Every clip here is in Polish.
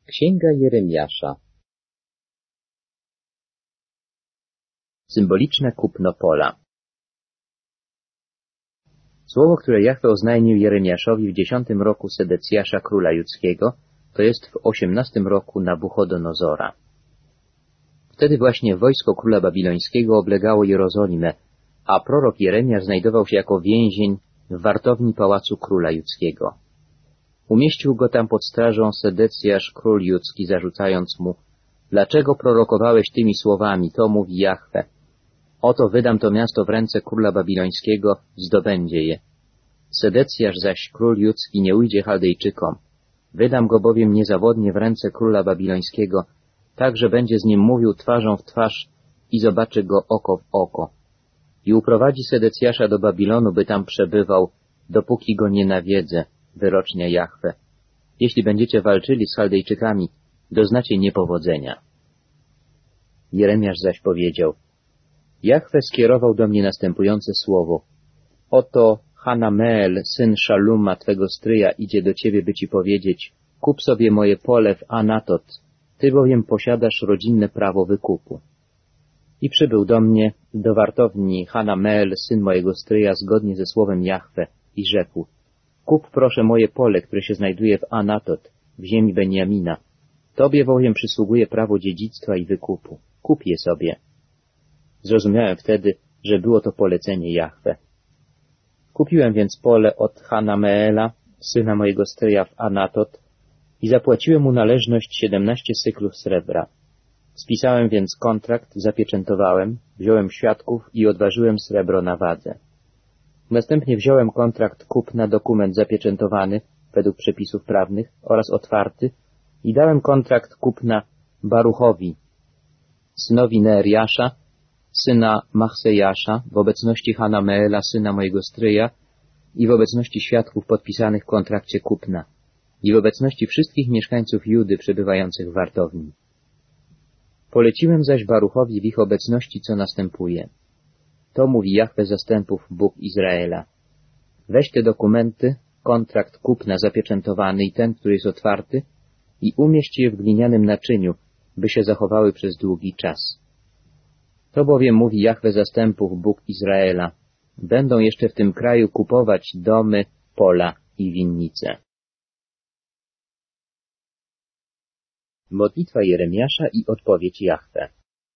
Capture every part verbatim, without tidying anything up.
Księga Jeremiasza. Symboliczne kupno pola. Słowo, które Jahwe oznajmił Jeremiaszowi w dziesiątym roku Sedecjasza króla judzkiego, to jest w osiemnastym roku Nabuchodonozora. Wtedy właśnie wojsko króla babilońskiego oblegało Jerozolimę, a prorok Jeremiasz znajdował się jako więzień w wartowni pałacu króla judzkiego. Umieścił go tam pod strażą Sedecjasz król judzki, zarzucając mu: dlaczego prorokowałeś tymi słowami? To mówi Jahwe. Oto wydam to miasto w ręce króla babilońskiego, zdobędzie je. Sedecjasz zaś król judzki nie ujdzie Chaldejczykom. Wydam go bowiem niezawodnie w ręce króla babilońskiego, tak że będzie z nim mówił twarzą w twarz i zobaczy go oko w oko. I uprowadzi Sedecjasza do Babilonu, by tam przebywał, dopóki go nie nawiedzę, wyrocznia Jahwe. Jeśli będziecie walczyli z Chaldejczykami, doznacie niepowodzenia. Jeremiasz zaś powiedział: Jahwe skierował do mnie następujące słowo. Oto Hanameel, syn Szaluma, twego stryja, idzie do ciebie, by ci powiedzieć: kup sobie moje pole w Anatot, ty bowiem posiadasz rodzinne prawo wykupu. I przybył do mnie, do wartowni, Hanameel, syn mojego stryja, zgodnie ze słowem Jahwe, i rzekł: kup proszę moje pole, które się znajduje w Anatot, w ziemi Benjamina. Tobie bowiem przysługuje prawo dziedzictwa i wykupu. Kup je sobie. Zrozumiałem wtedy, że było to polecenie Jahwe. Kupiłem więc pole od Hanameela, syna mojego stryja, w Anatot i zapłaciłem mu należność siedemnaście syklów srebra. Spisałem więc kontrakt, zapieczętowałem, wziąłem świadków i odważyłem srebro na wadze. Następnie wziąłem kontrakt kupna, dokument zapieczętowany według przepisów prawnych oraz otwarty i dałem kontrakt kupna Baruchowi, synowi Neeriasza, syna Machsejasza, w obecności Hanameela, syna mojego stryja, i w obecności świadków podpisanych w kontrakcie kupna, i w obecności wszystkich mieszkańców Judy przebywających w wartowni. Poleciłem zaś Baruchowi w ich obecności, co następuje. To mówi Jahwe zastępów, Bóg Izraela. Weź te dokumenty, kontrakt kupna zapieczętowany i ten, który jest otwarty, i umieść je w glinianym naczyniu, by się zachowały przez długi czas. To bowiem mówi Jahwe zastępów, Bóg Izraela: będą jeszcze w tym kraju kupować domy, pola i winnice. Modlitwa Jeremiasza i odpowiedź Jahwe.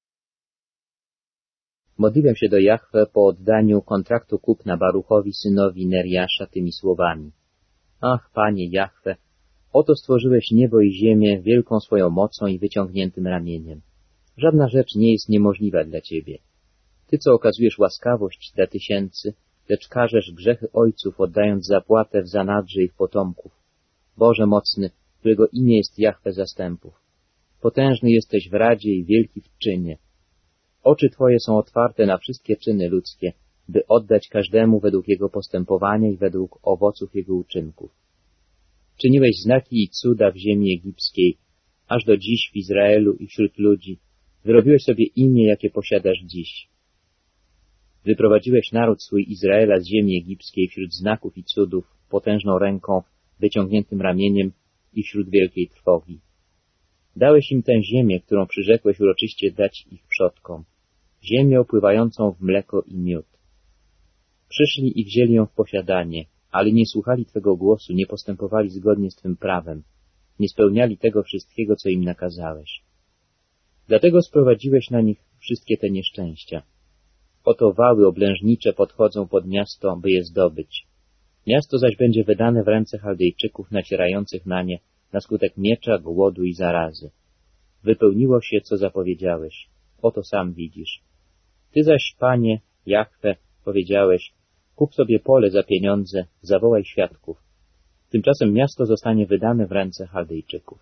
Modliłem się do Jahwe po oddaniu kontraktu kupna Baruchowi, synowi Neeriasza, tymi słowami: Ach, Panie Jahwe, oto stworzyłeś niebo i ziemię wielką swoją mocą i wyciągniętym ramieniem. Żadna rzecz nie jest niemożliwa dla Ciebie. Ty, co okazujesz łaskawość dla tysięcy, lecz karzesz grzechy ojców, oddając zapłatę w zanadrze ich potomków. Boże mocny, którego imię jest Jahwe zastępów. Potężny jesteś w radzie i wielki w czynie. Oczy Twoje są otwarte na wszystkie czyny ludzkie, by oddać każdemu według jego postępowania i według owoców jego uczynków. Czyniłeś znaki i cuda w ziemi egipskiej, aż do dziś w Izraelu i wśród ludzi. Wyrobiłeś sobie imię, jakie posiadasz dziś. Wyprowadziłeś naród swój Izraela z ziemi egipskiej wśród znaków i cudów, potężną ręką, wyciągniętym ramieniem i wśród wielkiej trwogi. Dałeś im tę ziemię, którą przyrzekłeś uroczyście dać ich przodkom, ziemię opływającą w mleko i miód. Przyszli i wzięli ją w posiadanie, ale nie słuchali Twego głosu, nie postępowali zgodnie z Twym prawem, nie spełniali tego wszystkiego, co im nakazałeś. Dlatego sprowadziłeś na nich wszystkie te nieszczęścia. Oto wały oblężnicze podchodzą pod miasto, by je zdobyć. Miasto zaś będzie wydane w ręce Chaldejczyków nacierających na nie na skutek miecza, głodu i zarazy. Wypełniło się, co zapowiedziałeś. Oto sam widzisz. Ty zaś, Panie, Jahwe, powiedziałeś: kup sobie pole za pieniądze, zawołaj świadków. Tymczasem miasto zostanie wydane w ręce Chaldejczyków.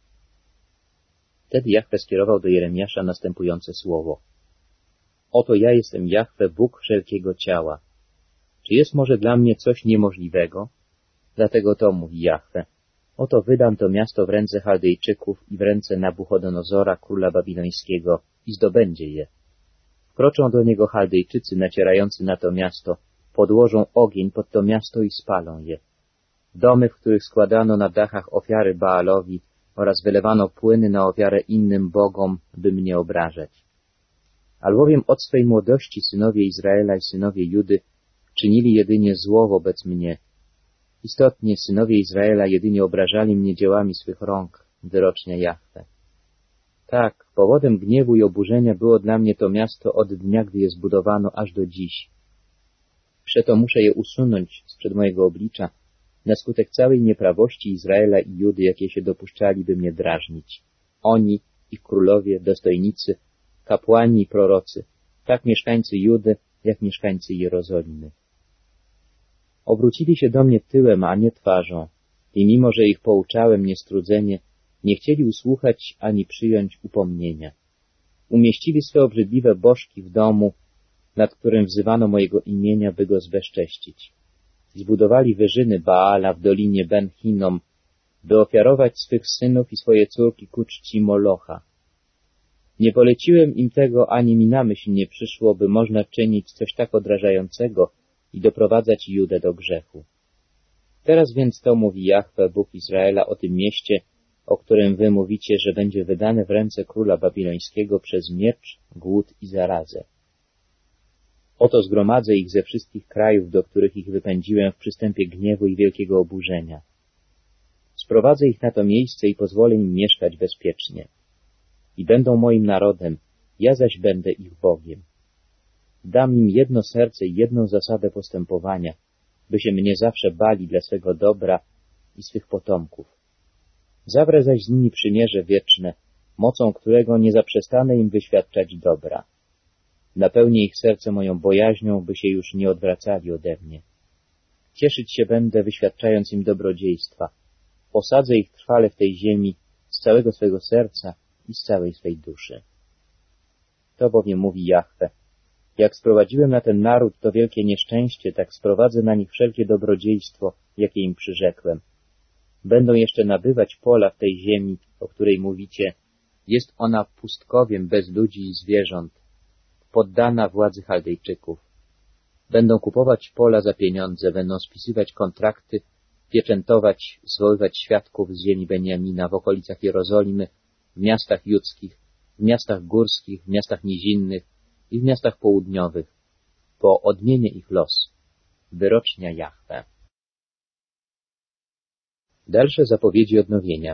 Wtedy Jahwe skierował do Jeremiasza następujące słowo. Oto ja jestem Jahwe, Bóg wszelkiego ciała. Czy jest może dla mnie coś niemożliwego? Dlatego to mówi Jahwe. Oto wydam to miasto w ręce Chaldejczyków i w ręce Nabuchodonozora, króla babilońskiego, i zdobędzie je. Wkroczą do niego Chaldejczycy nacierający na to miasto, podłożą ogień pod to miasto i spalą je. Domy, w których składano na dachach ofiary Baalowi oraz wylewano płyny na ofiarę innym bogom, by mnie obrażać. Albowiem od swej młodości synowie Izraela i synowie Judy czynili jedynie zło wobec mnie. Istotnie synowie Izraela jedynie obrażali mnie dziełami swych rąk, wyrocznia Jahwe. Tak, powodem gniewu i oburzenia było dla mnie to miasto od dnia, gdy je zbudowano, aż do dziś. Przeto muszę je usunąć sprzed mojego oblicza, na skutek całej nieprawości Izraela i Judy, jakie się dopuszczali, by mnie drażnić. Oni, ich królowie, dostojnicy, kapłani i prorocy, tak mieszkańcy Judy, jak mieszkańcy Jerozolimy. Obrócili się do mnie tyłem, a nie twarzą, i mimo, że ich pouczałem niestrudzenie, nie chcieli usłuchać ani przyjąć upomnienia. Umieścili swe obrzydliwe bożki w domu, nad którym wzywano mojego imienia, by go zbezcześcić. Zbudowali wyżyny Baala w dolinie Ben Hinnom, by ofiarować swych synów i swoje córki ku czci Molocha. Nie poleciłem im tego, ani mi na myśl nie przyszło, by można czynić coś tak odrażającego i doprowadzać Judę do grzechu. Teraz więc to mówi Jahwe, Bóg Izraela, o tym mieście, o którym wy mówicie, że będzie wydane w ręce króla babilońskiego przez miecz, głód i zarazę. Oto zgromadzę ich ze wszystkich krajów, do których ich wypędziłem w przystępie gniewu i wielkiego oburzenia. Sprowadzę ich na to miejsce i pozwolę im mieszkać bezpiecznie. I będą moim narodem, ja zaś będę ich Bogiem. Dam im jedno serce i jedną zasadę postępowania, by się mnie zawsze bali dla swego dobra i swych potomków. Zawrę zaś z nimi przymierze wieczne, mocą którego nie zaprzestanę im wyświadczać dobra. Napełnię ich serce moją bojaźnią, by się już nie odwracali ode mnie. Cieszyć się będę, wyświadczając im dobrodziejstwa. Posadzę ich trwale w tej ziemi z całego swego serca i z całej swej duszy. To bowiem mówi Jahwe: jak sprowadziłem na ten naród to wielkie nieszczęście, tak sprowadzę na nich wszelkie dobrodziejstwo, jakie im przyrzekłem. Będą jeszcze nabywać pola w tej ziemi, o której mówicie, jest ona pustkowiem bez ludzi i zwierząt, poddana władzy Chaldejczyków. Będą kupować pola za pieniądze, będą spisywać kontrakty, pieczętować, zwoływać świadków z ziemi Beniamina w okolicach Jerozolimy, w miastach judzkich, w miastach górskich, w miastach nizinnych i w miastach południowych, bo odmienię ich los. Wyrocznia Jahwe. Dalsze zapowiedzi odnowienia.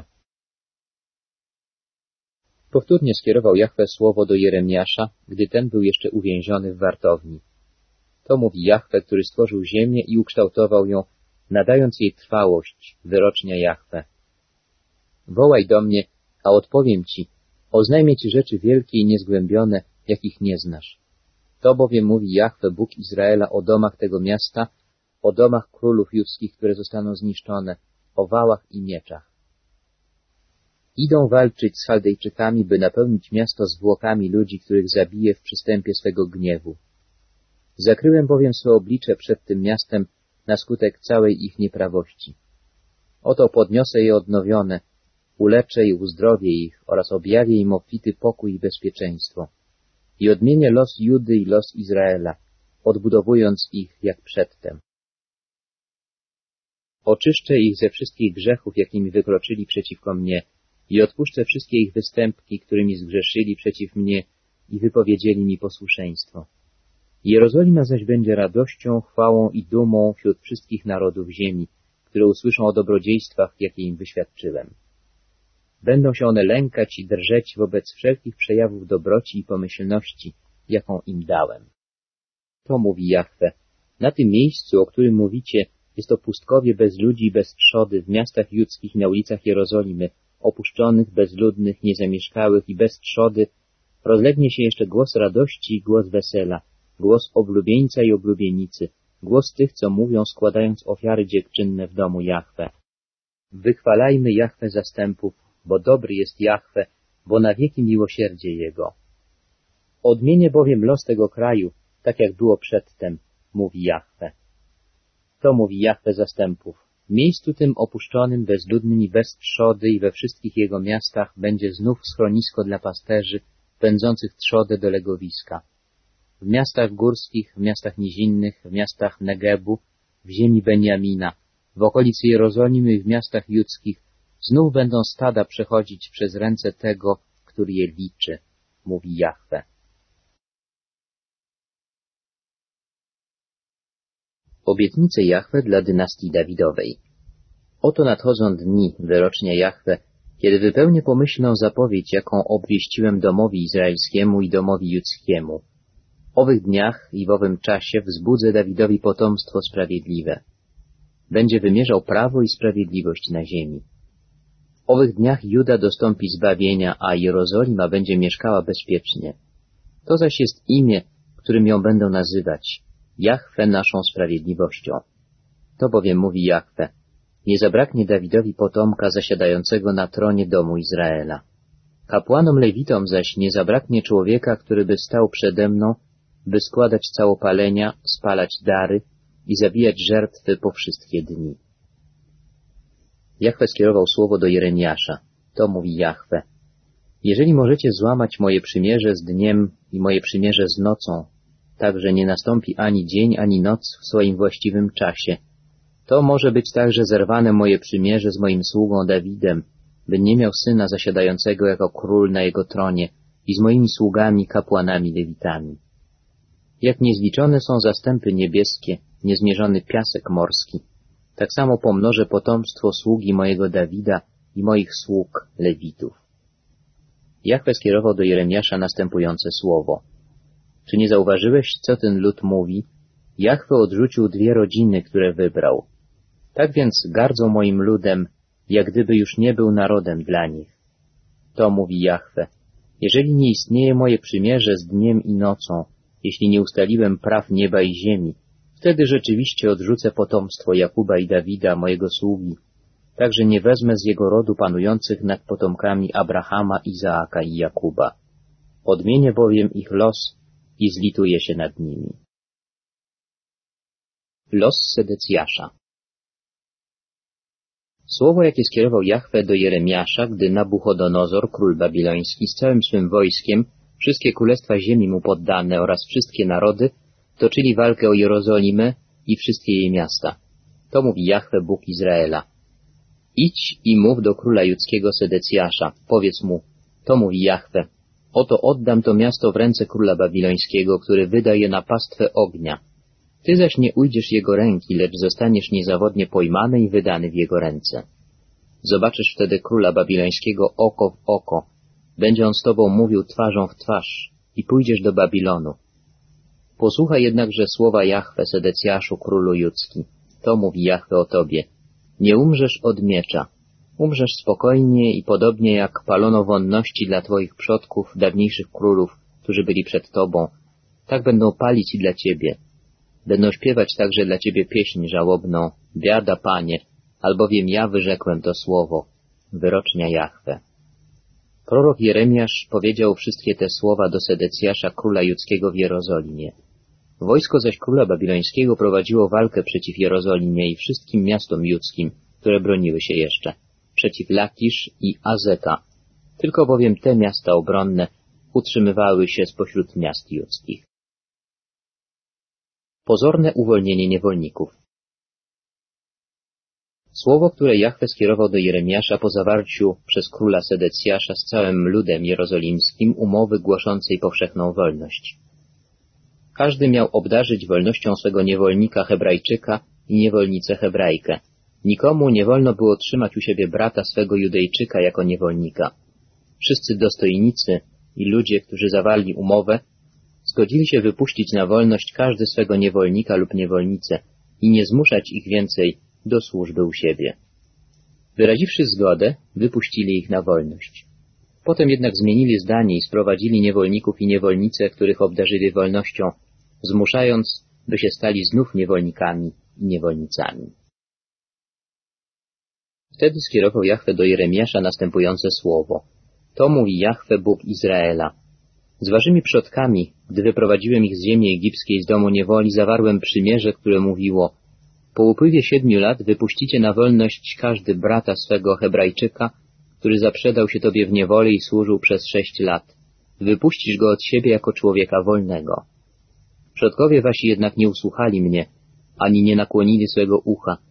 Powtórnie skierował Jahwe słowo do Jeremiasza, gdy ten był jeszcze uwięziony w wartowni. To mówi Jahwe, który stworzył ziemię i ukształtował ją, nadając jej trwałość, wyrocznia Jahwe. Wołaj do mnie, a odpowiem ci, oznajmię ci rzeczy wielkie i niezgłębione, jakich nie znasz. To bowiem mówi Jahwe, Bóg Izraela, o domach tego miasta, o domach królów judzkich, które zostaną zniszczone, o wałach i mieczach. Idą walczyć z Chaldejczykami, by napełnić miasto zwłokami ludzi, których zabije w przystępie swego gniewu. Zakryłem bowiem swe oblicze przed tym miastem na skutek całej ich nieprawości. Oto podniosę je odnowione, uleczę i uzdrowię ich oraz objawię im obfity pokój i bezpieczeństwo. I odmienię los Judy i los Izraela, odbudowując ich jak przedtem. Oczyszczę ich ze wszystkich grzechów, jakimi wykroczyli przeciwko mnie, i odpuszczę wszystkie ich występki, którymi zgrzeszyli przeciw mnie i wypowiedzieli mi posłuszeństwo. Jerozolima zaś będzie radością, chwałą i dumą wśród wszystkich narodów ziemi, które usłyszą o dobrodziejstwach, jakie im wyświadczyłem. Będą się one lękać i drżeć wobec wszelkich przejawów dobroci i pomyślności, jaką im dałem. To mówi Jahwe: na tym miejscu, o którym mówicie, jest to pustkowie bez ludzi i bez trzody w miastach judzkich i na ulicach Jerozolimy, opuszczonych, bezludnych, niezamieszkałych i bez trzody, rozlegnie się jeszcze głos radości i głos wesela, głos oblubieńca i oblubienicy, głos tych, co mówią, składając ofiary dziękczynne w domu Jahwe. Wychwalajmy Jahwe zastępów, bo dobry jest Jahwe, bo na wieki miłosierdzie Jego. Odmienię bowiem los tego kraju, tak jak było przedtem, mówi Jahwe. To mówi Jahwe zastępów. W miejscu tym opuszczonym, bezludnym i bez trzody i we wszystkich jego miastach będzie znów schronisko dla pasterzy, pędzących trzodę do legowiska. W miastach górskich, w miastach nizinnych, w miastach Negebu, w ziemi Beniamina, w okolicy Jerozolimy i w miastach judzkich Znów będą stada przechodzić przez ręce tego, który je liczy, mówi Jahwe. Obietnice Jahwe dla dynastii Dawidowej. Oto nadchodzą dni, wyrocznia Jahwe, kiedy wypełnię pomyślną zapowiedź, jaką obwieściłem domowi izraelskiemu i domowi judzkiemu. W owych dniach i w owym czasie wzbudzę Dawidowi potomstwo sprawiedliwe. Będzie wymierzał prawo i sprawiedliwość na ziemi. W owych dniach Juda dostąpi zbawienia, a Jerozolima będzie mieszkała bezpiecznie. To zaś jest imię, którym ją będą nazywać, Jahwe naszą sprawiedliwością. To bowiem mówi Jahwe, nie zabraknie Dawidowi potomka zasiadającego na tronie domu Izraela. Kapłanom Lewitom zaś nie zabraknie człowieka, który by stał przede mną, by składać całopalenia, spalać dary i zabijać żertwy po wszystkie dni. Jahwe skierował słowo do Jeremiasza. To mówi Jahwe. Jeżeli możecie złamać moje przymierze z dniem i moje przymierze z nocą, tak że nie nastąpi ani dzień, ani noc w swoim właściwym czasie, to może być także zerwane moje przymierze z moim sługą Dawidem, by nie miał syna zasiadającego jako król na jego tronie i z moimi sługami, kapłanami Lewitami. Jak niezliczone są zastępy niebieskie, niezmierzony piasek morski, tak samo pomnożę potomstwo sługi mojego Dawida i moich sług Lewitów. Jahwe skierował do Jeremiasza następujące słowo. Czy nie zauważyłeś, co ten lud mówi? Jahwe odrzucił dwie rodziny, które wybrał. Tak więc gardzą moim ludem, jak gdyby już nie był narodem dla nich. To mówi Jahwe. Jeżeli nie istnieje moje przymierze z dniem i nocą, jeśli nie ustaliłem praw nieba i ziemi, wtedy rzeczywiście odrzucę potomstwo Jakuba i Dawida, mojego sługi, także nie wezmę z jego rodu panujących nad potomkami Abrahama, Izaaka i Jakuba. Odmienię bowiem ich los i zlituję się nad nimi. Los Sedecjasza. Słowo, jakie skierował Jahwe do Jeremiasza, gdy Nabuchodonozor, król babiloński, z całym swym wojskiem, wszystkie królestwa ziemi mu poddane oraz wszystkie narody, toczyli walkę o Jerozolimę i wszystkie jej miasta. To mówi Jahwe, Bóg Izraela. Idź i mów do króla judzkiego Sedecjasza, powiedz mu, to mówi Jahwe, oto oddam to miasto w ręce króla babilońskiego, który wyda je na pastwę ognia. Ty zaś nie ujdziesz jego ręki, lecz zostaniesz niezawodnie pojmany i wydany w jego ręce. Zobaczysz wtedy króla babilońskiego oko w oko, będzie on z tobą mówił twarzą w twarz i pójdziesz do Babilonu. Posłuchaj jednakże słowa Jahwe, Sedecjaszu, królu judzki. To mówi Jahwe o tobie. Nie umrzesz od miecza. Umrzesz spokojnie i podobnie jak palono wonności dla twoich przodków, dawniejszych królów, którzy byli przed tobą. Tak będą palić i dla ciebie. Będą śpiewać także dla ciebie pieśń żałobną. Biada, Panie, albowiem ja wyrzekłem to słowo. Wyrocznia Jahwe. Prorok Jeremiasz powiedział wszystkie te słowa do Sedecjasza, króla judzkiego w Jerozolimie. Wojsko zaś króla babilońskiego prowadziło walkę przeciw Jerozolimie i wszystkim miastom judzkim, które broniły się jeszcze, przeciw Lakisz i Azeka. Tylko bowiem te miasta obronne utrzymywały się spośród miast judzkich. Pozorne uwolnienie niewolników. Słowo, które Jahwe skierował do Jeremiasza po zawarciu przez króla Sedecjasza z całym ludem jerozolimskim umowy głoszącej powszechną wolność. Każdy miał obdarzyć wolnością swego niewolnika Hebrajczyka i niewolnicę Hebrajkę. Nikomu nie wolno było trzymać u siebie brata swego Judejczyka jako niewolnika. Wszyscy dostojnicy i ludzie, którzy zawarli umowę, zgodzili się wypuścić na wolność każdy swego niewolnika lub niewolnicę i nie zmuszać ich więcej do służby u siebie. Wyraziwszy zgodę, wypuścili ich na wolność. Potem jednak zmienili zdanie i sprowadzili niewolników i niewolnice, których obdarzyli wolnością, zmuszając, by się stali znów niewolnikami i niewolnicami. Wtedy skierował Jahwe do Jeremiasza następujące słowo. To mówi Jahwe, Bóg Izraela. Z waszymi przodkami, gdy wyprowadziłem ich z ziemi egipskiej z domu niewoli, zawarłem przymierze, które mówiło: po upływie siedmiu lat wypuścicie na wolność każdy brata swego Hebrajczyka, który zaprzedał się tobie w niewolę i służył przez sześć lat. Wypuścisz go od siebie jako człowieka wolnego. Przodkowie wasi jednak nie usłuchali mnie, ani nie nakłonili swego ucha,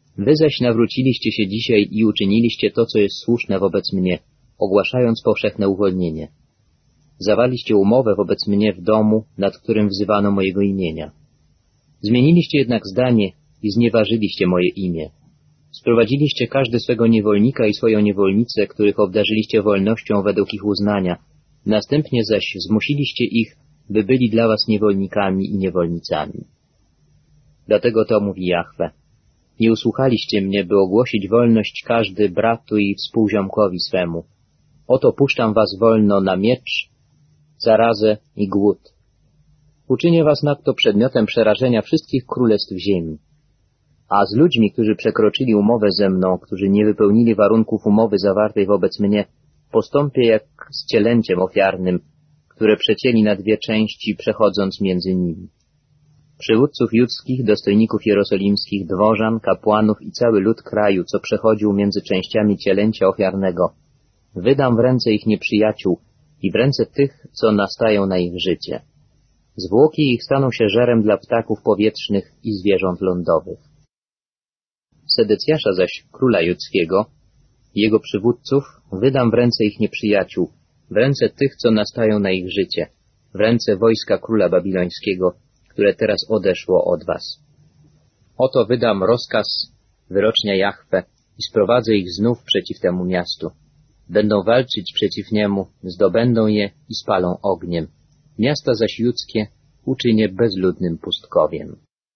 Wy zaś nawróciliście się dzisiaj i uczyniliście to, co jest słuszne wobec mnie, ogłaszając powszechne uwolnienie. Zawaliście umowę wobec mnie w domu, nad którym wzywano mojego imienia. Zmieniliście jednak zdanie i znieważyliście moje imię. Sprowadziliście każdy swego niewolnika i swoją niewolnicę, których obdarzyliście wolnością według ich uznania. Następnie zaś zmusiliście ich, by byli dla was niewolnikami i niewolnicami. Dlatego to mówi Jahwe. Nie usłuchaliście mnie, by ogłosić wolność każdy bratu i współziomkowi swemu. Oto puszczam was wolno na miecz, zarazę i głód. Uczynię was nadto przedmiotem przerażenia wszystkich królestw ziemi. A z ludźmi, którzy przekroczyli umowę ze mną, którzy nie wypełnili warunków umowy zawartej wobec mnie, postąpię jak z cielęciem ofiarnym, które przecięli na dwie części, przechodząc między nimi. Przywódców judzkich, dostojników jerozolimskich, dworzan, kapłanów i cały lud kraju, co przechodził między częściami cielęcia ofiarnego, wydam w ręce ich nieprzyjaciół i w ręce tych, co nastają na ich życie. Zwłoki ich staną się żerem dla ptaków powietrznych i zwierząt lądowych. Sedecjasza zaś, króla judzkiego, i jego przywódców wydam w ręce ich nieprzyjaciół, w ręce tych, co nastają na ich życie, w ręce wojska króla babilońskiego, które teraz odeszło od was. Oto wydam rozkaz, wyrocznia Jahwe, i sprowadzę ich znów przeciw temu miastu. Będą walczyć przeciw niemu, zdobędą je i spalą ogniem. Miasta zaś judzkie uczynię bezludnym pustkowiem.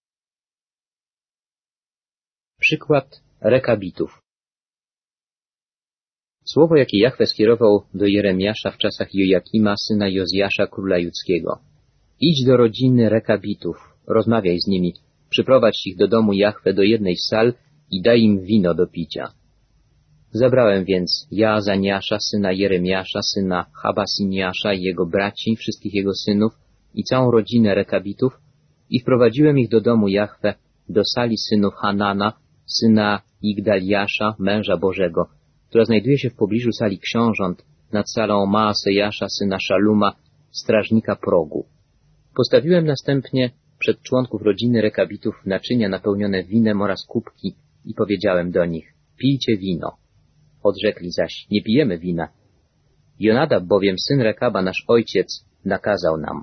Przykład Rekabitów. Słowo, jakie Jahwe skierował do Jeremiasza w czasach Jojakima, syna Jozjasza, króla judzkiego. Idź do rodziny Rekabitów, rozmawiaj z nimi, przyprowadź ich do domu Jahwe do jednej z sal i daj im wino do picia. Zabrałem więc Jaazaniasza, syna Jeremiasza, syna Habasiniasza i jego braci, wszystkich jego synów i całą rodzinę Rekabitów i wprowadziłem ich do domu Jahwe, do sali synów Hanana, syna Igdaliasza, męża Bożego, która znajduje się w pobliżu sali książąt, nad salą Maasejasza, syna Szaluma, strażnika progu. Postawiłem następnie przed członków rodziny Rekabitów naczynia napełnione winem oraz kubki i powiedziałem do nich, pijcie wino. Odrzekli zaś, nie pijemy wina. Jonadab bowiem, syn Rekaba, nasz ojciec, nakazał nam.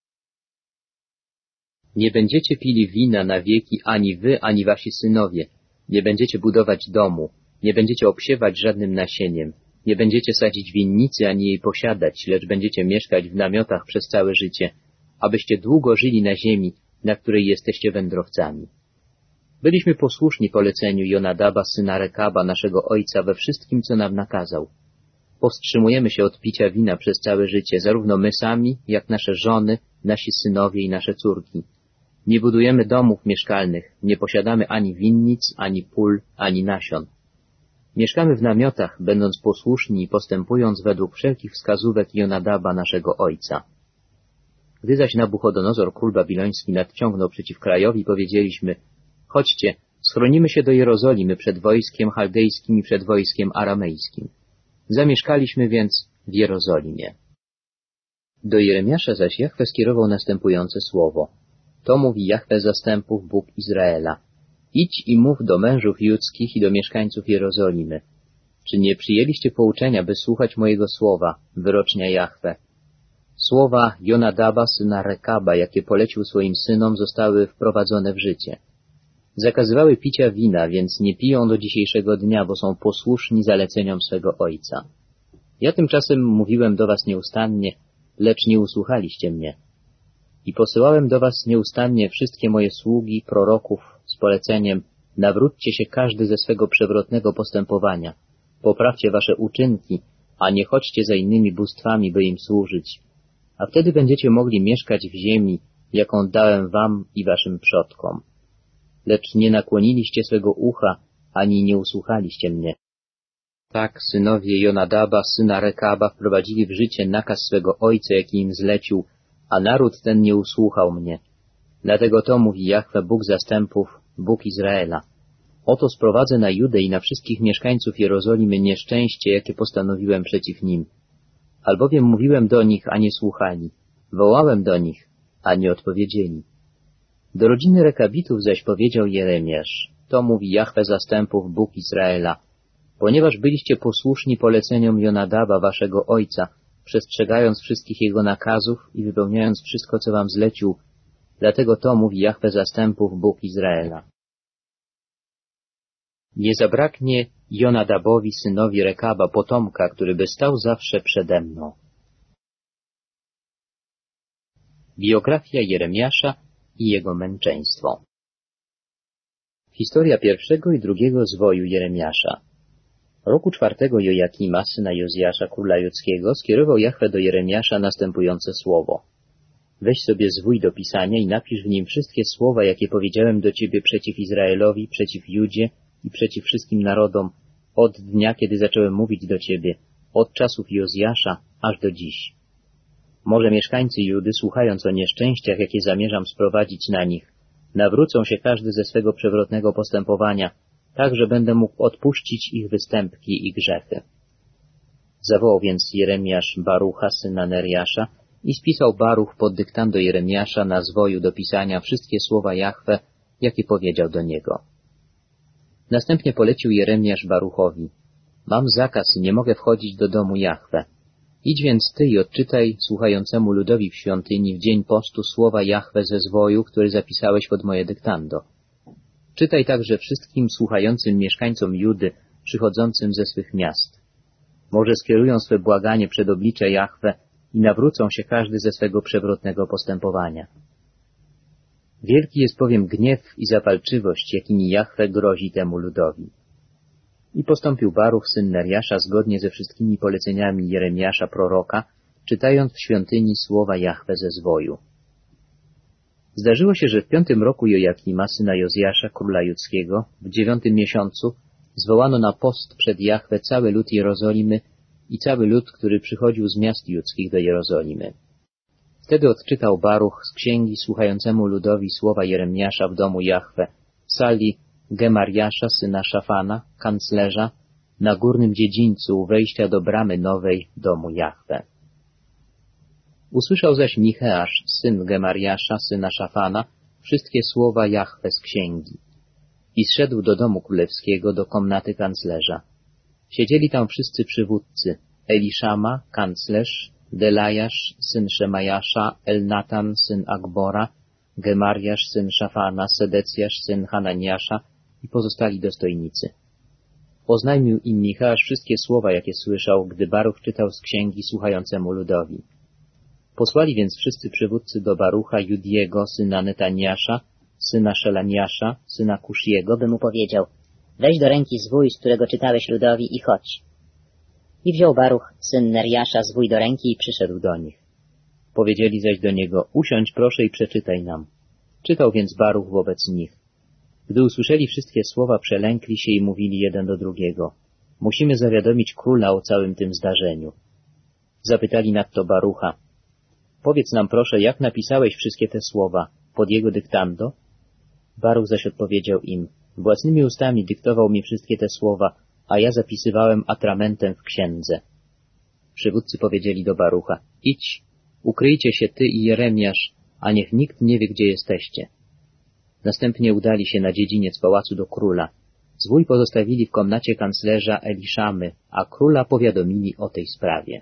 Nie będziecie pili wina na wieki ani wy, ani wasi synowie. Nie będziecie budować domu. Nie będziecie obsiewać żadnym nasieniem. Nie będziecie sadzić winnicy, ani jej posiadać, lecz będziecie mieszkać w namiotach przez całe życie, abyście długo żyli na ziemi, na której jesteście wędrowcami. Byliśmy posłuszni poleceniu Jonadaba, syna Rekaba, naszego ojca, we wszystkim, co nam nakazał. Powstrzymujemy się od picia wina przez całe życie, zarówno my sami, jak nasze żony, nasi synowie i nasze córki. Nie budujemy domów mieszkalnych, nie posiadamy ani winnic, ani pól, ani nasion. Mieszkamy w namiotach, będąc posłuszni i postępując według wszelkich wskazówek Jonadaba, naszego ojca. Gdy zaś Nabuchodonozor, król babiloński, nadciągnął przeciw krajowi, powiedzieliśmy, chodźcie, schronimy się do Jerozolimy przed wojskiem chaldejskim i przed wojskiem aramejskim. Zamieszkaliśmy więc w Jerozolimie. Do Jeremiasza zaś Jahwe skierował następujące słowo. To mówi Jahwe zastępów, Bóg Izraela. Idź i mów do mężów judzkich i do mieszkańców Jerozolimy. Czy nie przyjęliście pouczenia, by słuchać mojego słowa, wyrocznia Jahwe? Słowa Jonadaba, syna Rekaba, jakie polecił swoim synom, zostały wprowadzone w życie. Zakazywały picia wina, więc nie piją do dzisiejszego dnia, bo są posłuszni zaleceniom swego ojca. Ja tymczasem mówiłem do was nieustannie, lecz nie usłuchaliście mnie. I posyłałem do was nieustannie wszystkie moje sługi, proroków, z poleceniem, nawróćcie się każdy ze swego przewrotnego postępowania, poprawcie wasze uczynki, a nie chodźcie za innymi bóstwami, by im służyć. A wtedy będziecie mogli mieszkać w ziemi, jaką dałem wam i waszym przodkom. Lecz nie nakłoniliście swego ucha, ani nie usłuchaliście mnie. Tak synowie Jonadaba, syna Rekaba, wprowadzili w życie nakaz swego ojca, jaki im zlecił, a naród ten nie usłuchał mnie. Dlatego to mówi Jahwe, Bóg zastępów, Bóg Izraela. Oto sprowadzę na Judę i na wszystkich mieszkańców Jerozolimy nieszczęście, jakie postanowiłem przeciw nim. Albowiem mówiłem do nich, a nie słuchali. Wołałem do nich, a nie odpowiedzieli. Do rodziny Rekabitów zaś powiedział Jeremiasz, to mówi Jahwe zastępów, Bóg Izraela. Ponieważ byliście posłuszni poleceniom Jonadaba, waszego ojca, przestrzegając wszystkich jego nakazów i wypełniając wszystko, co wam zlecił, dlatego to mówi Jahwe zastępów, Bóg Izraela. Nie zabraknie Jonadabowi, synowi Rekaba, potomka, który by stał zawsze przede mną. Biografia Jeremiasza i jego męczeństwo. Historia pierwszego i drugiego zwoju Jeremiasza. Roku czwartego Jojakima, syna Jozjasza, króla judzkiego, skierował Jahwe do Jeremiasza następujące słowo. Weź sobie zwój do pisania i napisz w nim wszystkie słowa, jakie powiedziałem do ciebie przeciw Izraelowi, przeciw Judzie i przeciw wszystkim narodom, od dnia, kiedy zacząłem mówić do ciebie, od czasów Jozjasza aż do dziś. Może mieszkańcy Judy, słuchając o nieszczęściach, jakie zamierzam sprowadzić na nich, nawrócą się każdy ze swego przewrotnego postępowania, tak, że będę mógł odpuścić ich występki i grzechy. Zawołał więc Jeremiasz Barucha, syna Neriasza, i spisał Baruch pod dyktando Jeremiasza na zwoju do pisania wszystkie słowa Jahwe, jakie powiedział do niego. Następnie polecił Jeremiasz Baruchowi. Mam zakaz, nie mogę wchodzić do domu Jahwe. Idź więc ty i odczytaj słuchającemu ludowi w świątyni w dzień postu słowa Jahwe ze zwoju, który zapisałeś pod moje dyktando. Czytaj także wszystkim słuchającym mieszkańcom Judy, przychodzącym ze swych miast. Może skierują swe błaganie przed oblicze Jahwe i nawrócą się każdy ze swego przewrotnego postępowania. Wielki jest bowiem gniew i zapalczywość, jakimi Jahwe grozi temu ludowi. I postąpił Baruch, syn Neriasza, zgodnie ze wszystkimi poleceniami Jeremiasza proroka, czytając w świątyni słowa Jahwe ze zwoju. Zdarzyło się, że w piątym roku Jojakima, syna Jozjasza, króla judzkiego, w dziewiątym miesiącu, zwołano na post przed Jahwe cały lud Jerozolimy i cały lud, który przychodził z miast judzkich do Jerozolimy. Wtedy odczytał Baruch z księgi słuchającemu ludowi słowa Jeremiasza w domu Jahwe, w sali Gemariasza, syna Szafana, kanclerza, na górnym dziedzińcu u wejścia do bramy nowej domu Jahwe. Usłyszał zaś Micheasz, syn Gemariasza, syna Szafana, wszystkie słowa Jahwe z księgi i zszedł do domu królewskiego, do komnaty kanclerza. Siedzieli tam wszyscy przywódcy, Eliszama, kanclerz, Delajasz, syn Szemajasza, Elnatan, syn Akbora, Gemariasz, syn Szafana, Sedecjasz, syn Hananiasza i pozostali dostojnicy. Oznajmił im Micheasz wszystkie słowa, jakie słyszał, gdy Baruch czytał z księgi słuchającemu ludowi. Posłali więc wszyscy przywódcy do Barucha Judiego, syna Netaniasza, syna Szelaniasza, syna Kusziego, by mu powiedział: weź do ręki zwój, z którego czytałeś ludowi, i chodź. I wziął Baruch, syn Neriasza, zwój do ręki i przyszedł do nich. Powiedzieli zaś do niego: usiądź proszę i przeczytaj nam. Czytał więc Baruch wobec nich. Gdy usłyszeli wszystkie słowa, przelękli się i mówili jeden do drugiego: musimy zawiadomić króla o całym tym zdarzeniu. Zapytali nadto Barucha: powiedz nam proszę, jak napisałeś wszystkie te słowa, pod jego dyktando? Baruch zaś odpowiedział im: własnymi ustami dyktował mi wszystkie te słowa, a ja zapisywałem atramentem w księdze. Przywódcy powiedzieli do Barucha: idź, ukryjcie się ty i Jeremiasz, a niech nikt nie wie, gdzie jesteście. Następnie udali się na dziedziniec pałacu do króla. Zwój pozostawili w komnacie kanclerza Eliszamy, a króla powiadomili o tej sprawie.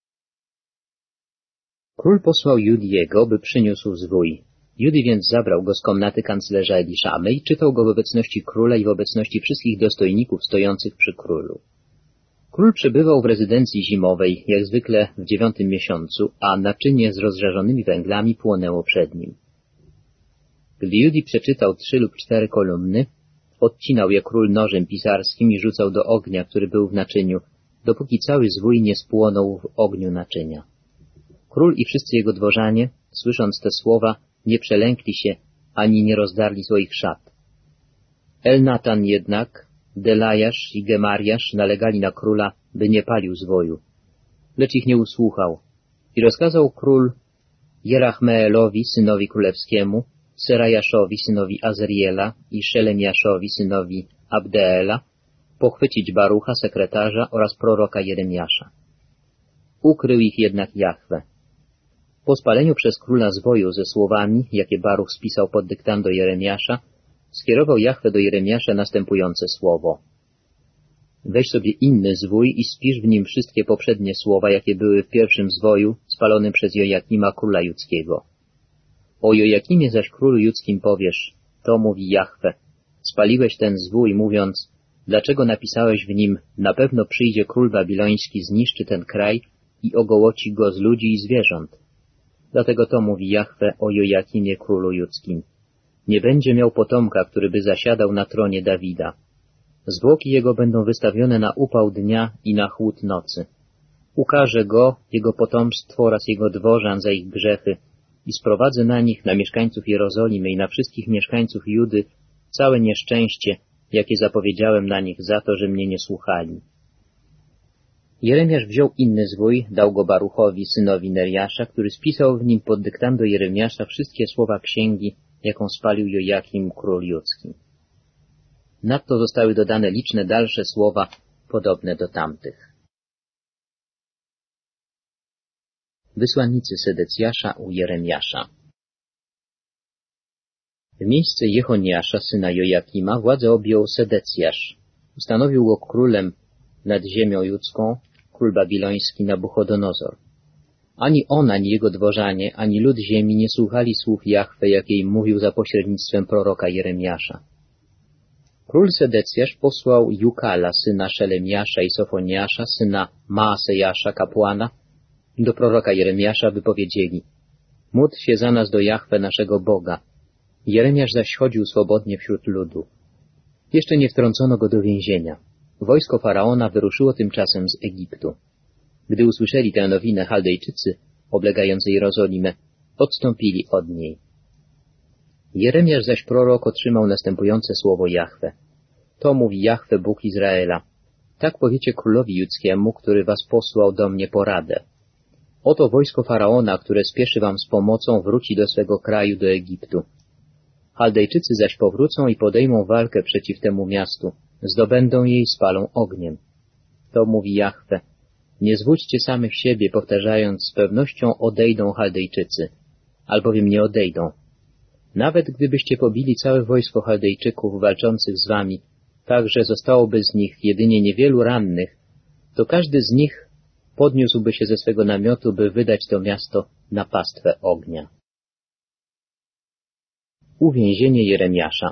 Król posłał Judiego, by przyniósł zwój. Judi więc zabrał go z komnaty kanclerza Eliszamy i czytał go w obecności króla i w obecności wszystkich dostojników stojących przy królu. Król przebywał w rezydencji zimowej, jak zwykle w dziewiątym miesiącu, a naczynie z rozżarzonymi węglami płonęło przed nim. Gdy Judi przeczytał trzy lub cztery kolumny, odcinał je król nożem pisarskim i rzucał do ognia, który był w naczyniu, dopóki cały zwój nie spłonął w ogniu naczynia. Król i wszyscy jego dworzanie, słysząc te słowa, nie przelękli się, ani nie rozdarli swoich szat. Elnatan jednak, Delajasz i Gemariasz nalegali na króla, by nie palił zwoju. Lecz ich nie usłuchał i rozkazał król Jerachmeelowi, synowi królewskiemu, Serajaszowi, synowi Azriela i Szelemiaszowi, synowi Abdeela, pochwycić Barucha, sekretarza oraz proroka Jeremiasza. Ukrył ich jednak Jahwe. Po spaleniu przez króla zwoju ze słowami, jakie Baruch spisał pod dyktando Jeremiasza, skierował Jahwe do Jeremiasza następujące słowo. Weź sobie inny zwój i spisz w nim wszystkie poprzednie słowa, jakie były w pierwszym zwoju spalonym przez Jojakima króla judzkiego. O Jojakimie zaś królu judzkim powiesz, to mówi Jahwe, spaliłeś ten zwój, mówiąc, dlaczego napisałeś w nim, na pewno przyjdzie król babiloński, zniszczy ten kraj i ogołoci go z ludzi i zwierząt. Dlatego to mówi Jahwe o Jojakimie królu judzkim. Nie będzie miał potomka, który by zasiadał na tronie Dawida. Zwłoki jego będą wystawione na upał dnia i na chłód nocy. Ukażę go, jego potomstwo oraz jego dworzan za ich grzechy i sprowadzę na nich, na mieszkańców Jerozolimy i na wszystkich mieszkańców Judy, całe nieszczęście, jakie zapowiedziałem na nich za to, że mnie nie słuchali. Jeremiasz wziął inny zwój, dał go Baruchowi, synowi Neriasza, który spisał w nim pod dyktando Jeremiasza wszystkie słowa księgi, jaką spalił Jojakim król judzki. Nadto zostały dodane liczne dalsze słowa, podobne do tamtych. Wysłannicy Sedecjasza u Jeremiasza. W miejsce Jechoniasza, syna Jojakima, władzę objął Sedecjasz. Ustanowił go królem nad ziemią judzką, król babiloński Nabuchodonozor. Ani on, ani jego dworzanie, ani lud ziemi nie słuchali słów Jahwe, jakie im mówił za pośrednictwem proroka Jeremiasza. Król Sedecjasz posłał Jukala, syna Szelemiasza i Sofoniasza, syna Maasejasza, kapłana, do proroka Jeremiasza, by powiedzieli, módl się za nas do Jahwe naszego Boga. Jeremiasz zaś chodził swobodnie wśród ludu. Jeszcze nie wtrącono go do więzienia. Wojsko Faraona wyruszyło tymczasem z Egiptu. Gdy usłyszeli tę nowinę Chaldejczycy, oblegający Jerozolimę, odstąpili od niej. Jeremiasz zaś prorok otrzymał następujące słowo Jahwe. To mówi Jahwe, Bóg Izraela. Tak powiecie królowi judzkiemu, który was posłał do mnie po radę. Oto wojsko Faraona, które spieszy wam z pomocą, wróci do swego kraju, do Egiptu. Chaldejczycy zaś powrócą i podejmą walkę przeciw temu miastu, zdobędą je i spalą ogniem. To mówi Jahwe. Nie zwódźcie samych siebie, powtarzając, z pewnością odejdą Chaldejczycy, albowiem nie odejdą. Nawet gdybyście pobili całe wojsko Chaldejczyków walczących z wami, tak że zostałoby z nich jedynie niewielu rannych, to każdy z nich podniósłby się ze swego namiotu, by wydać to miasto na pastwę ognia. Uwięzienie Jeremiasza.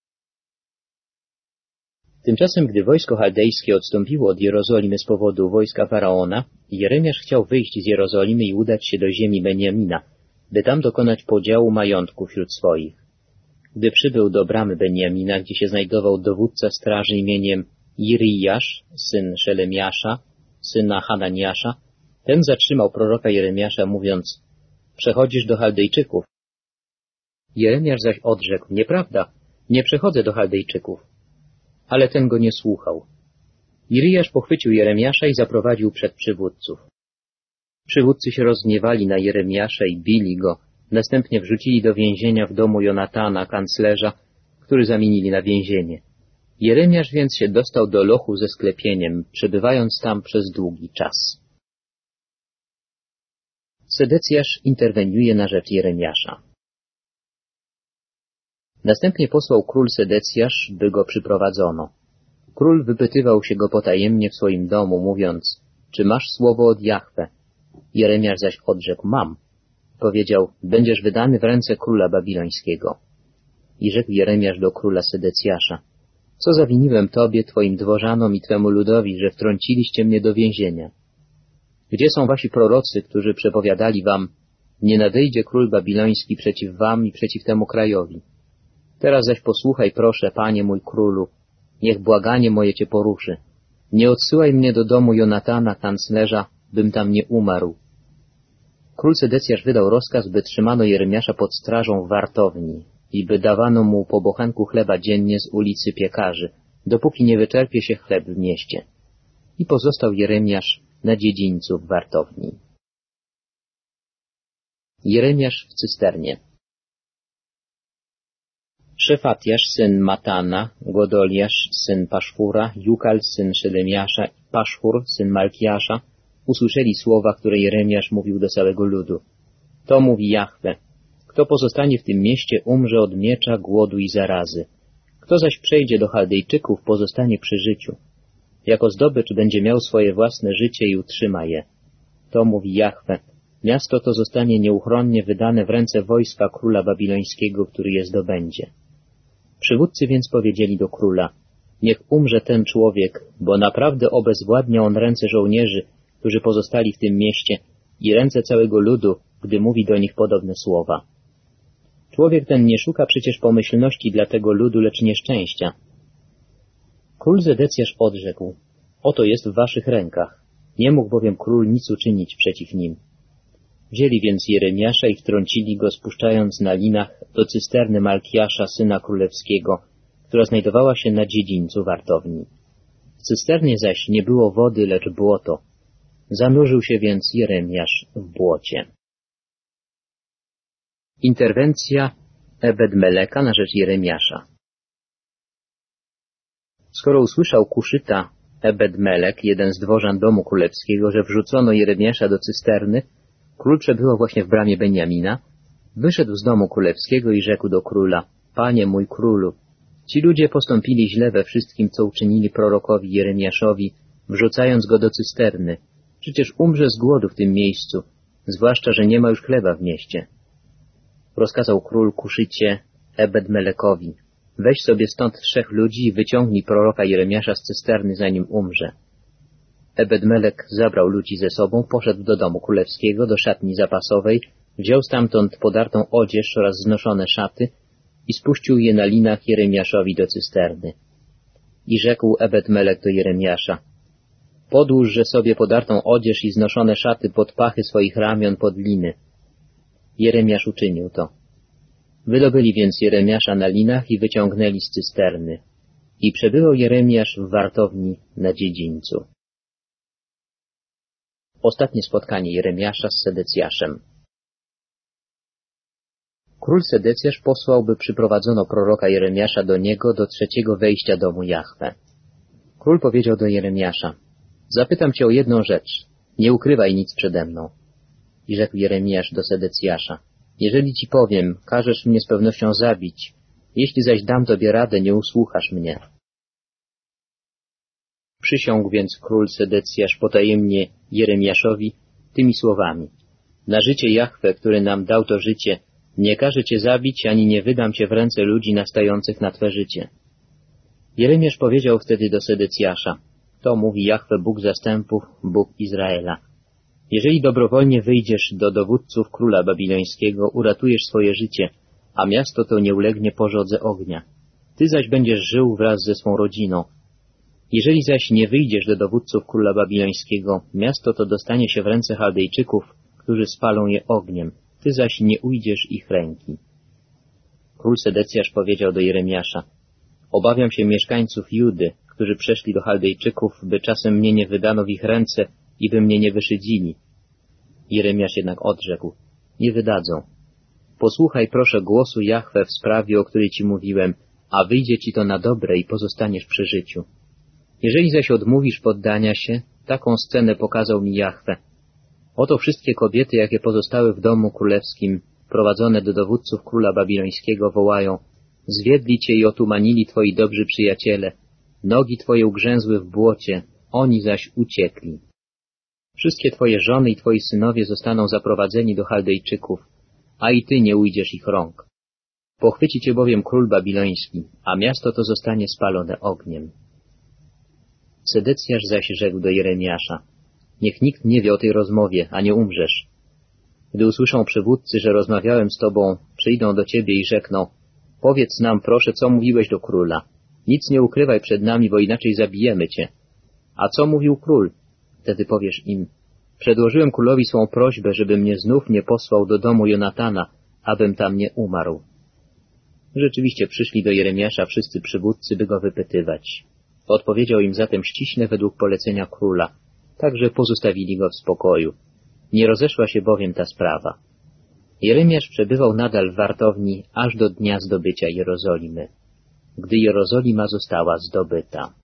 Tymczasem, gdy wojsko chaldejskie odstąpiło od Jerozolimy z powodu wojska Faraona, Jeremiasz chciał wyjść z Jerozolimy i udać się do ziemi Beniamina, by tam dokonać podziału majątku wśród swoich. Gdy przybył do bramy Beniamina, gdzie się znajdował dowódca straży imieniem Irijasz, syn Szelemiasza, syna Hananiasza, ten zatrzymał proroka Jeremiasza, mówiąc, przechodzisz do Chaldejczyków. Jeremiasz zaś odrzekł, nieprawda, nie przechodzę do Chaldejczyków. Ale ten go nie słuchał. Irijasz pochwycił Jeremiasza i zaprowadził przed przywódców. Przywódcy się rozgniewali na Jeremiasza i bili go, następnie wrzucili do więzienia w domu Jonatana, kanclerza, który zamienili na więzienie. Jeremiasz więc się dostał do lochu ze sklepieniem, przebywając tam przez długi czas. Sedecjasz interweniuje na rzecz Jeremiasza. Następnie posłał król Sedecjasz, by go przyprowadzono. Król wypytywał się go potajemnie w swoim domu, mówiąc, czy masz słowo od Jahwe? Jeremiasz zaś odrzekł, mam. Powiedział, będziesz wydany w ręce króla babilońskiego. I rzekł Jeremiasz do króla Sedecjasza, co zawiniłem tobie, twoim dworzanom i twemu ludowi, że wtrąciliście mnie do więzienia? Gdzie są wasi prorocy, którzy przepowiadali wam, nie nadejdzie król babiloński przeciw wam i przeciw temu krajowi? Teraz zaś posłuchaj, proszę, panie mój królu, niech błaganie moje cię poruszy. Nie odsyłaj mnie do domu Jonatana, kanclerza, bym tam nie umarł. Król Sedecjasz wydał rozkaz, by trzymano Jeremiasza pod strażą w wartowni i by dawano mu po bochenku chleba dziennie z ulicy Piekarzy, dopóki nie wyczerpie się chleb w mieście. I pozostał Jeremiasz na dziedzińcu w wartowni. Jeremiasz w cysternie. Szefatiasz, syn Matana, Godoliasz, syn Paszhura, Jukal, syn Szelemiasza, Paszhur, syn Malkiasza, usłyszeli słowa, które Jeremiasz mówił do całego ludu. To mówi Jahwe. Kto pozostanie w tym mieście, umrze od miecza, głodu i zarazy. Kto zaś przejdzie do Chaldejczyków, pozostanie przy życiu. Jako zdobycz będzie miał swoje własne życie i utrzyma je. To mówi Jahwe. Miasto to zostanie nieuchronnie wydane w ręce wojska króla babilońskiego, który je zdobędzie. Przywódcy więc powiedzieli do króla: niech umrze ten człowiek, bo naprawdę obezwładnia on ręce żołnierzy, którzy pozostali w tym mieście, i ręce całego ludu, gdy mówi do nich podobne słowa. Człowiek ten nie szuka przecież pomyślności dla tego ludu, lecz nieszczęścia. Król Zedecjasz odrzekł: oto jest w waszych rękach. Nie mógł bowiem król nic uczynić przeciw nim. Wzięli więc Jeremiasza i wtrącili go, spuszczając na linach, do cysterny Malkiasza, syna królewskiego, która znajdowała się na dziedzińcu wartowni. W cysternie zaś nie było wody, lecz błoto. Zanurzył się więc Jeremiasz w błocie. Interwencja Ebed-Meleka na rzecz Jeremiasza. Skoro usłyszał Kuszyta Ebed-Melek, jeden z dworzan domu królewskiego, że wrzucono Jeremiasza do cysterny, król przebywał właśnie w bramie Benjamina, wyszedł z domu królewskiego i rzekł do króla: Panie mój królu, ci ludzie postąpili źle we wszystkim, co uczynili prorokowi Jeremiaszowi, wrzucając go do cysterny. Przecież umrze z głodu w tym miejscu, zwłaszcza, że nie ma już chleba w mieście. Rozkazał król Kuszycie Ebed-Melekowi: weź sobie stąd trzech ludzi i wyciągnij proroka Jeremiasza z cysterny, zanim umrze. Ebed-Melek zabrał ludzi ze sobą, poszedł do domu królewskiego, do szatni zapasowej, wziął stamtąd podartą odzież oraz znoszone szaty i spuścił je na linach Jeremiaszowi do cysterny. I rzekł Ebed-Melek do Jeremiasza: podłóżże sobie podartą odzież i znoszone szaty pod pachy swoich ramion pod liny. Jeremiasz uczynił to. Wydobyli więc Jeremiasza na linach i wyciągnęli z cysterny. I przebywał Jeremiasz w wartowni na dziedzińcu. Ostatnie spotkanie Jeremiasza z Sedecjaszem. Król Sedecjasz posłał, by przyprowadzono proroka Jeremiasza do niego do trzeciego wejścia domu Jahwe. Król powiedział do Jeremiasza: zapytam cię o jedną rzecz, nie ukrywaj nic przede mną. I rzekł Jeremiasz do Sedecjasza: jeżeli ci powiem, każesz mnie z pewnością zabić, jeśli zaś dam tobie radę, nie usłuchasz mnie. Przysiągł więc król Sedecjasz potajemnie Jeremiaszowi tymi słowami: na życie Jahwe, który nam dał to życie, nie każę cię zabić, ani nie wydam cię w ręce ludzi nastających na twe życie. Jeremiasz powiedział wtedy do Sedecjasza: to mówi Jahwe, Bóg zastępów, Bóg Izraela. Jeżeli dobrowolnie wyjdziesz do dowódców króla babilońskiego, uratujesz swoje życie, a miasto to nie ulegnie pożodze ognia. Ty zaś będziesz żył wraz ze swą rodziną. Jeżeli zaś nie wyjdziesz do dowódców króla babilońskiego, miasto to dostanie się w ręce Chaldejczyków, którzy spalą je ogniem. Ty zaś nie ujdziesz ich ręki. Król Sedecjasz powiedział do Jeremiasza: obawiam się mieszkańców Judy, którzy przeszli do Chaldejczyków, by czasem mnie nie wydano w ich ręce i by mnie nie wyszydzili. Jeremiasz jednak odrzekł: nie wydadzą. Posłuchaj proszę głosu Jahwe w sprawie, o której ci mówiłem, a wyjdzie ci to na dobre i pozostaniesz przy życiu. Jeżeli zaś odmówisz poddania się, taką scenę pokazał mi Jahwe. Oto wszystkie kobiety, jakie pozostały w domu królewskim, prowadzone do dowódców króla babilońskiego, wołają: zwiedli cię i otumanili twoi dobrzy przyjaciele, nogi twoje ugrzęzły w błocie, oni zaś uciekli. Wszystkie twoje żony i twoi synowie zostaną zaprowadzeni do Chaldejczyków, a i ty nie ujdziesz ich rąk. Pochwyci cię bowiem król babiloński, a miasto to zostanie spalone ogniem. Sedecjasz zaś rzekł do Jeremiasza: niech nikt nie wie o tej rozmowie, a nie umrzesz. Gdy usłyszą przywódcy, że rozmawiałem z tobą, przyjdą do ciebie i rzekną: powiedz nam proszę, co mówiłeś do króla. Nic nie ukrywaj przed nami, bo inaczej zabijemy cię. A co mówił król? Wtedy powiesz im: przedłożyłem królowi swą prośbę, żeby mnie znów nie posłał do domu Jonatana, abym tam nie umarł. Rzeczywiście przyszli do Jeremiasza wszyscy przywódcy, by go wypytywać. Odpowiedział im zatem ściśle według polecenia króla, także pozostawili go w spokoju. Nie rozeszła się bowiem ta sprawa. Jeremiasz przebywał nadal w wartowni aż do dnia zdobycia Jerozolimy, gdy Jerozolima została zdobyta.